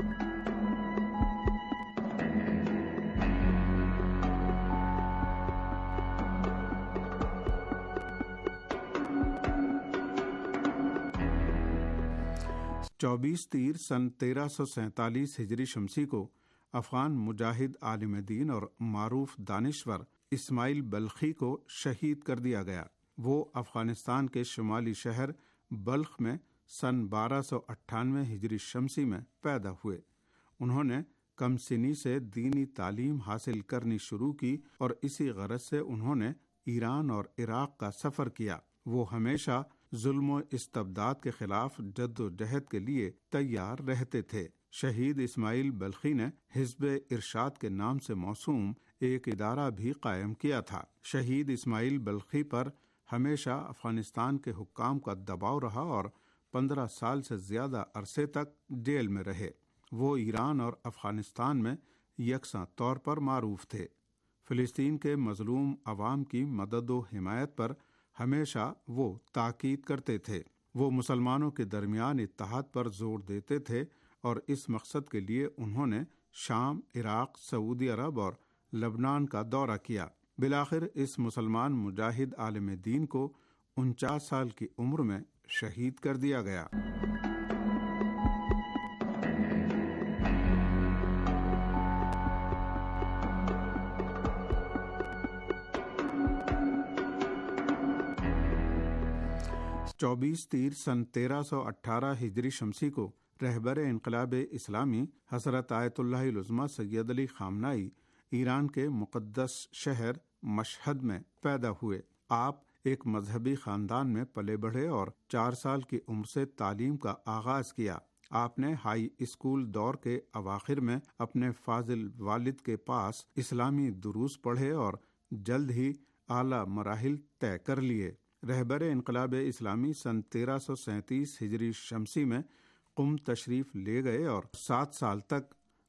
چوبیس تیر سن 1347 ہجری شمسی کو افغان مجاہد عالم دین اور معروف دانشور اسماعیل بلخی کو شہید کر دیا گیا۔ وہ افغانستان کے شمالی شہر بلخ میں سن 1298 ہجری شمسی میں پیدا ہوئے۔ انہوں نے کم سنی سے دینی تعلیم حاصل کرنی شروع کی اور اسی غرض سے انہوں نے ایران اور عراق کا سفر کیا۔ وہ ہمیشہ ظلم و استبداد کے خلاف جد و جہد کے لیے تیار رہتے تھے۔ شہید اسماعیل بلخی نے حزب ارشاد کے نام سے موسوم ایک ادارہ بھی قائم کیا تھا۔ شہید اسماعیل بلخی پر ہمیشہ افغانستان کے حکام کا دباؤ رہا اور 15 سال سے زیادہ عرصے تک جیل میں رہے۔ وہ ایران اور افغانستان میں یکساں طور پر معروف تھے۔ فلسطین کے مظلوم عوام کی مدد و حمایت پر ہمیشہ وہ تاکید کرتے تھے۔ وہ مسلمانوں کے درمیان اتحاد پر زور دیتے تھے اور اس مقصد کے لیے انہوں نے شام، عراق، سعودی عرب اور لبنان کا دورہ کیا۔ بالآخر اس مسلمان مجاہد عالم دین کو 49 سال کی عمر میں شہید کر دیا گیا۔ چوبیس تیر سن 1318 ہجری شمسی کو رہبر انقلاب اسلامی حضرت آیت اللہ العظمی سید علی خامنائی ایران کے مقدس شہر مشہد میں پیدا ہوئے۔ آپ ایک مذہبی خاندان میں پلے بڑھے اور 4 سال کی عمر سے تعلیم کا آغاز کیا۔ آپ نے ہائی اسکول دور کے اواخر میں اپنے فاضل والد کے پاس اسلامی دروس پڑھے اور جلد ہی اعلیٰ مراحل طے کر لیے۔ رہبر انقلاب اسلامی سن 1337 ہجری شمسی میں قم تشریف لے گئے اور 7 سال تک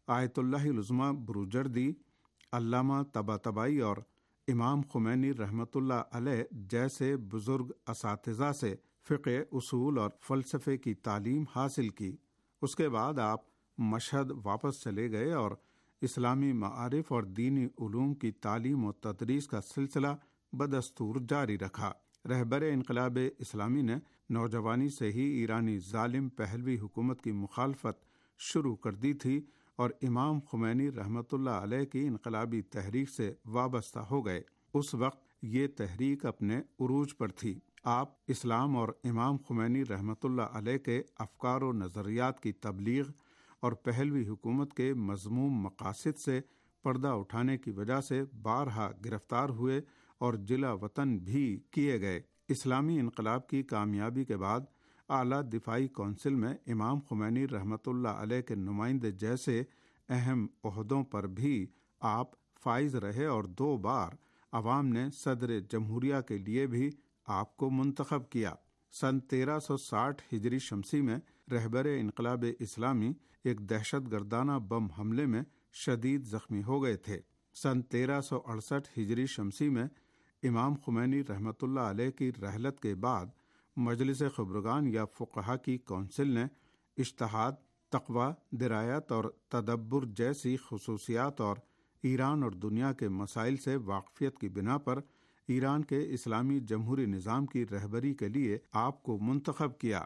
آیت اللہ العظمیٰ بروجردی، علامہ طباطبائی اور امام خمینی رحمۃ اللہ علیہ جیسے بزرگ اساتذہ سے فقہ، اصول اور فلسفے کی تعلیم حاصل کی۔ اس کے بعد آپ مشہد واپس چلے گئے اور اسلامی معارف اور دینی علوم کی تعلیم و تدریس کا سلسلہ بدستور جاری رکھا۔ رہبر انقلاب اسلامی نے نوجوانی سے ہی ایرانی ظالم پہلوی حکومت کی مخالفت شروع کر دی تھی اور امام خمینی رحمۃ اللہ علیہ کی انقلابی تحریک سے وابستہ ہو گئے۔ اس وقت یہ تحریک اپنے عروج پر تھی۔ آپ اسلام اور امام خمینی رحمۃ اللہ علیہ کے افکار و نظریات کی تبلیغ اور پہلوی حکومت کے مذموم مقاصد سے پردہ اٹھانے کی وجہ سے بارہا گرفتار ہوئے اور جلا وطن بھی کیے گئے۔ اسلامی انقلاب کی کامیابی کے بعد اعلیٰ دفاعی کونسل میں امام خمینی رحمۃ اللہ علیہ کے نمائندے جیسے اہم عہدوں پر بھی آپ فائز رہے اور 2 بار عوام نے صدر جمہوریہ کے لیے بھی آپ کو منتخب کیا۔ سن 1360 ہجری شمسی میں رہبر انقلاب اسلامی ایک دہشت گردانہ بم حملے میں شدید زخمی ہو گئے تھے۔ سن 1368 ہجری شمسی میں امام خمینی رحمۃ اللہ علیہ کی رحلت کے بعد مجلس خبرگان یا فقہا کی کونسل نے اجتہاد، تقوی، درایت اور تدبر جیسی خصوصیات اور ایران اور دنیا کے مسائل سے واقفیت کی بنا پر ایران کے اسلامی جمہوری نظام کی رہبری کے لیے آپ کو منتخب کیا۔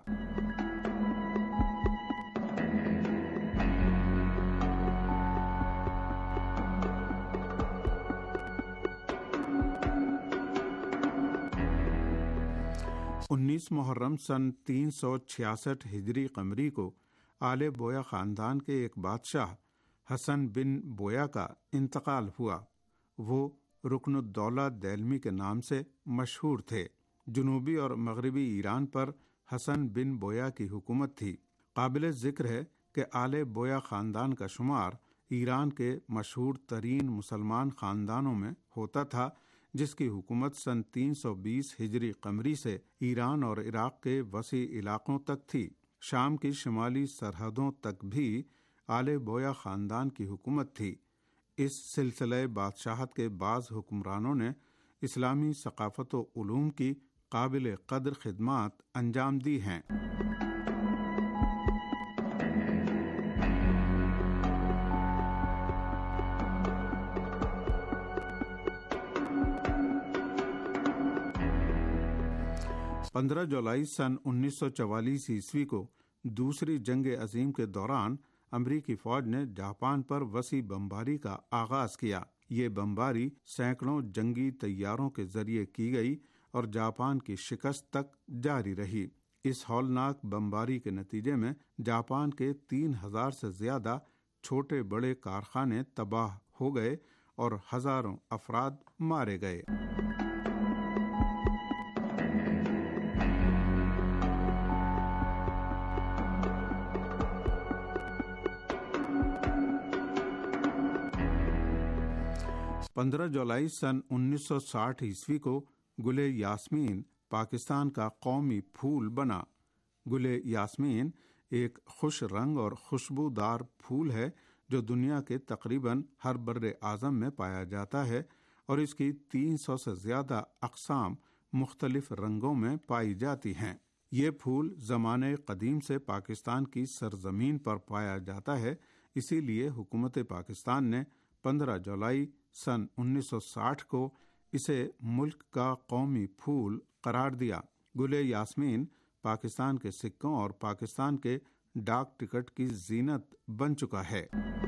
محرم سن 366 ہجری قمری کو آل بویا خاندان کے ایک بادشاہ حسن بن بویا کا انتقال ہوا۔ وہ رکن الدولہ دیلمی کے نام سے مشہور تھے۔ جنوبی اور مغربی ایران پر حسن بن بویا کی حکومت تھی۔ قابل ذکر ہے کہ آل بویا خاندان کا شمار ایران کے مشہور ترین مسلمان خاندانوں میں ہوتا تھا، جس کی حکومت سن 320 ہجری قمری سے ایران اور عراق کے وسیع علاقوں تک تھی۔ شام کی شمالی سرحدوں تک بھی آل بویا خاندان کی حکومت تھی۔ اس سلسلہ بادشاہت کے بعض حکمرانوں نے اسلامی ثقافت و علوم کی قابل قدر خدمات انجام دی ہیں۔ جولائی سن 1944 عیسوی کو دوسری جنگ عظیم کے دوران امریکی فوج نے جاپان پر وسیع بمباری کا آغاز کیا۔ یہ بمباری سینکڑوں جنگی طیاروں کے ذریعے کی گئی اور جاپان کی شکست تک جاری رہی۔ اس ہولناک بمباری کے نتیجے میں جاپان کے 3000 سے زیادہ چھوٹے بڑے کارخانے تباہ ہو گئے اور ہزاروں افراد مارے گئے۔ جولائی سن 1960 عیسوی کو گل یاسمین پاکستان کا قومی پھول بنا۔ گل یاسمین ایک خوش رنگ اور خوشبودار پھول ہے جو دنیا کے تقریباً ہر بر اعظم میں پایا جاتا ہے اور اس کی 300 سے زیادہ اقسام مختلف رنگوں میں پائی جاتی ہیں۔ یہ پھول زمانے قدیم سے پاکستان کی سرزمین پر پایا جاتا ہے، اسی لیے حکومت پاکستان نے 15 جولائی سن 1960 کو اسے ملک کا قومی پھول قرار دیا۔ گل یاسمین پاکستان کے سکوں اور پاکستان کے ڈاک ٹکٹ کی زینت بن چکا ہے۔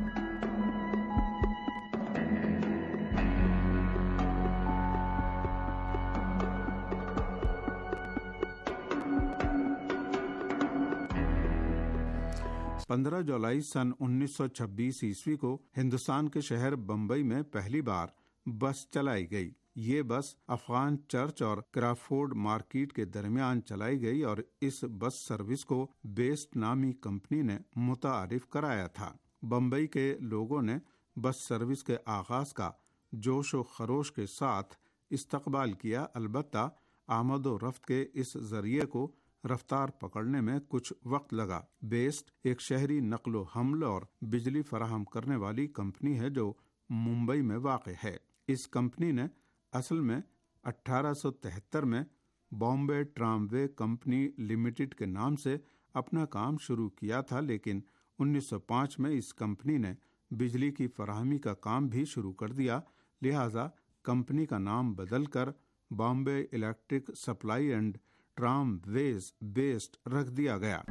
جولائی سن 1926 عیسوی کو ہندوستان کے شہر بمبئی میں پہلی بار بس چلائی گئی۔ یہ بس افغان چرچ اور کرافورڈ مارکیٹ کے درمیان چلائی گئی اور اس بس سروس کو بیسٹ نامی کمپنی نے متعارف کرایا تھا۔ بمبئی کے لوگوں نے بس سروس کے آغاز کا جوش و خروش کے ساتھ استقبال کیا، البتہ آمد و رفت کے اس ذریعے کو रफ्तार पकड़ने में कुछ वक्त लगा। बेस्ट एक शहरी नकलो हमल और बिजली फराहम करने वाली कंपनी है जो मुंबई में वाक़ है। इस कंपनी ने असल में 1873 में बॉम्बे ट्रामवे कंपनी लिमिटेड के नाम से अपना काम शुरू किया था, लेकिन 1905 में इस कंपनी ने बिजली की फराहमी का काम भी शुरू कर दिया। लिहाजा कंपनी का नाम बदलकर Bombay electric supply and tramways BEST रख दिया गया।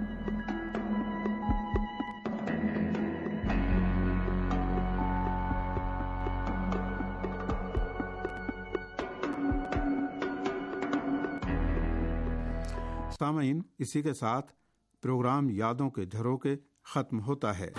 सामीन, इसी के साथ प्रोग्राम यादों के झरोखे खत्म होता है।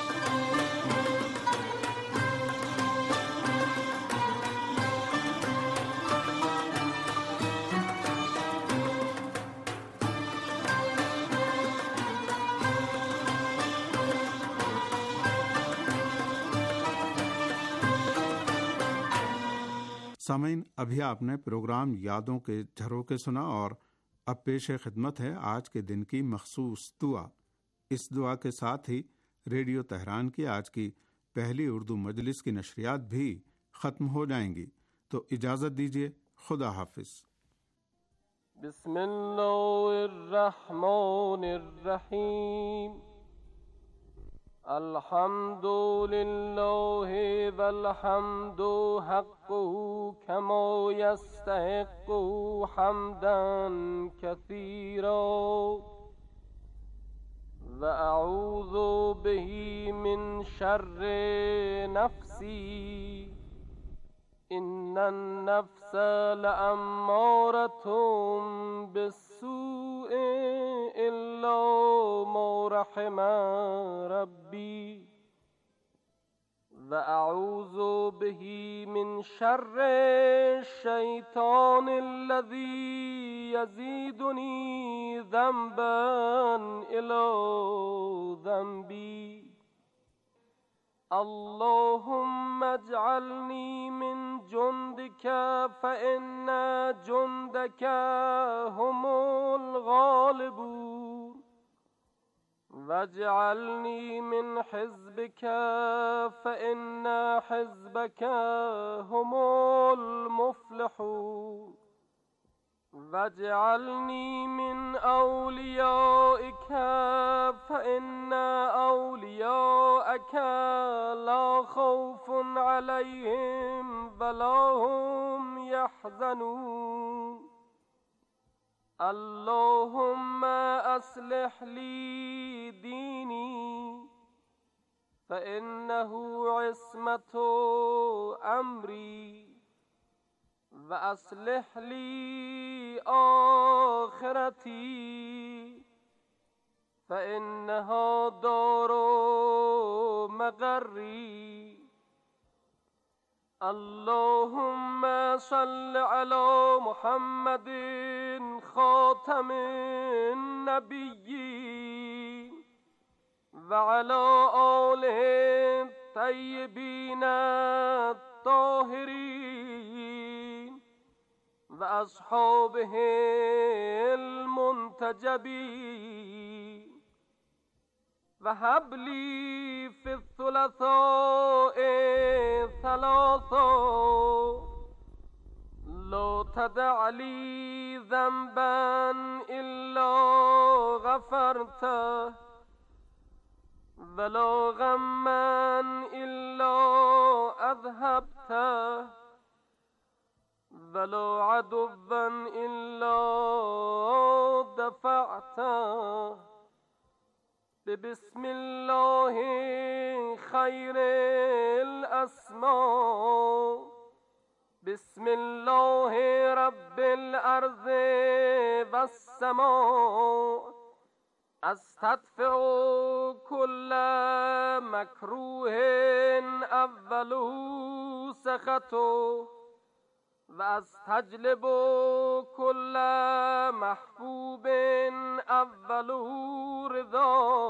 सामीन, अभी आपने प्रोग्राम यादों के झरोखे सुना और अब पेश खिदमत है आज के दिन की मखसूस दुआ। इस दुआ के साथ ही रेडियो तेहरान की आज की पहली उर्दू मजलिस की नशरियात भी ख़त्म हो जाएंगी, तो इजाज़त दीजिए। खुदा हाफिज। बिस्मिल्लाहिर्रहमानिर्रहीम। अल्हम्दुलिल्लाहि वल्हम्दु हक़्क़ु कमा यस्तहिक़्क़ु हम्दन कसीरा व अऊज़ु बिही मिन शर्रि नफ्सी इन्नन नफ्स लअम्मारतुम बिस्सूइ इल्ला मा रहिम रब्बी व अऊज़ु बिही मिन शर्रि शैतानिल्लज़ी यज़ीदुनी ज़ंबन इला ज़ंबी। अल्लाहुम्मा अजअलनी मिन जुंदिका फ़इन्न जुंदका हुमुल गालिबून वजअलनी मिन हिज़्बिका फ़इन्न हिज़्बका हुमुल मुफ़्लिहून वजअलनी मिन औलियाइका फ़इन्न औलियाअका ला खौफ़ुन अलैहिम वला हुम यहज़नून। अल्लाहुम्मा अस्लिह ली दीनी फ़इन्नहु इस्मतु अम्री व अस्लिह ली आखिरती फ़इन्नहा दारु मग़र्री। अल्लाहुम्मा सल्लि अला मुहम्मदिन ख़ातमिन नबिय्यीन व अला आलिहि तय्यबीन ताहिरीन व अस्हाबिहिल मुंतजबीन वहब ली फिस्सुलसाए सलासा ला तदअ ली ज़ंबन इल्ला गफ़रतह वला गम्मन इल्ला अज़हबतह वला अदुव्वन इल्ला दफ़अतह बिस्मिल्लाहि खैरिल अस्मा बिस्मिल्लाहि रब्बिल अर्ज़ि वस्समा अस्तग़फ़िरु कुल्ल मकरूहिन अव्वलुहु सख़तु वअस्तजलिबु कुल्ल महबूबिन अव्वलुहु रिज़ा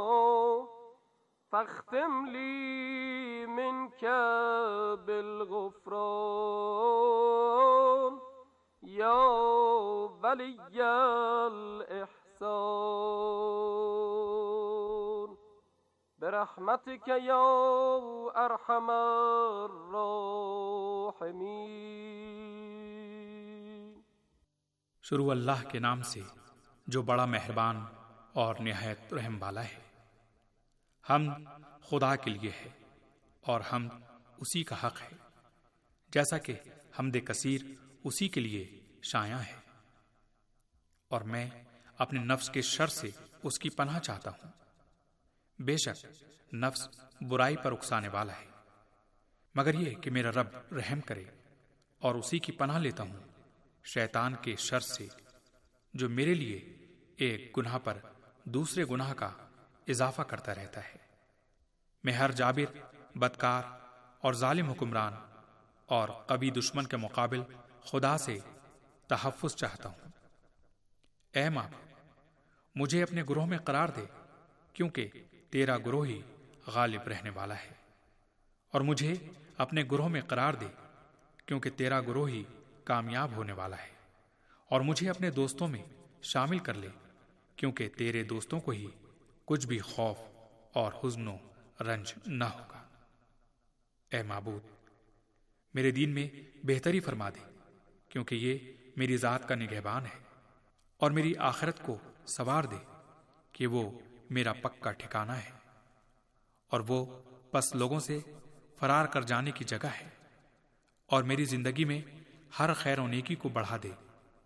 फ़ख्तिम ली मिनका बिलग़ुफ़रान या वलिय्यल इहसान। برحمتك یا ارحم الراحمین۔ شروع اللہ کے نام سے جو بڑا مہربان اور نہایت رحم والا ہے۔ حمد خدا کے لیے ہے اور حمد اسی کا حق ہے، جیسا کہ حمد کثیر اسی کے لیے شایع ہے۔ اور میں اپنے نفس کے شر سے اس کی پناہ چاہتا ہوں۔ بے شک نفس برائی پر اکسانے والا ہے، مگر یہ کہ میرا رب رحم کرے، اور اسی کی پناہ لیتا ہوں شیطان کے شر سے، جو میرے لیے ایک گناہ پر دوسرے گناہ کا اضافہ کرتا رہتا ہے۔ میں ہر جابر، بدکار اور ظالم حکمران اور قوی دشمن کے مقابل خدا سے تحفظ چاہتا ہوں۔ اے معبود، مجھے اپنے گروہ میں قرار دے، کیونکہ تیرا گروہ ہی غالب رہنے والا ہے، اور مجھے اپنے گروہ میں قرار دے، کیونکہ تیرا گروہ ہی کامیاب ہونے والا ہے، اور مجھے اپنے دوستوں میں شامل کر لے، کیونکہ تیرے دوستوں کو ہی کچھ بھی خوف اور حزن و رنج نہ ہوگا۔ اے معبود، میرے دین میں بہتری فرما دے، کیونکہ یہ میری ذات کا نگہبان ہے، اور میری آخرت کو سنوار دے کہ وہ میرا پکا ٹھکانہ ہے، اور وہ پس لوگوں سے فرار کر جانے کی جگہ ہے، اور میری زندگی میں ہر خیر و نیکی کو بڑھا دے،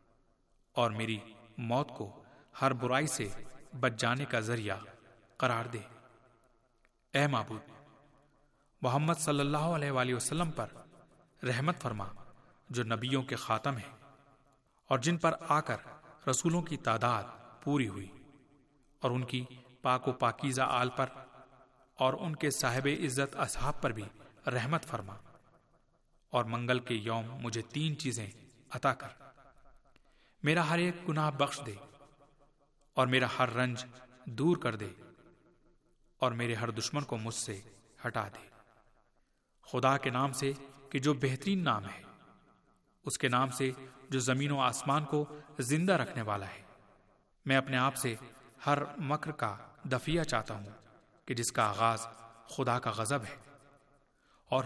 اور میری موت کو ہر برائی سے بچ جانے کا ذریعہ قرار دے۔ اے معبود، محمد صلی اللہ علیہ وآلہ وسلم پر رحمت فرما، جو نبیوں کے خاتم ہیں، اور جن پر آ کر رسولوں کی تعداد پوری ہوئی، اور ان کی پاک و پاکیزہ آل پر اور ان کے صاحب عزت اصحاب پر بھی رحمت فرما، اور منگل کے یوم مجھے 3 چیزیں عطا کر: میرا ہر ایک گناہ بخش دے، اور میرا ہر رنج دور کر دے، اور میرے ہر دشمن کو مجھ سے ہٹا دے۔ خدا کے نام سے کہ جو بہترین نام ہے، اس کے نام سے جو زمین و آسمان کو زندہ رکھنے والا ہے۔ میں اپنے آپ سے ہر مکر کا دفیہ چاہتا ہوں کہ جس کا آغاز خدا کا غضب ہے، اور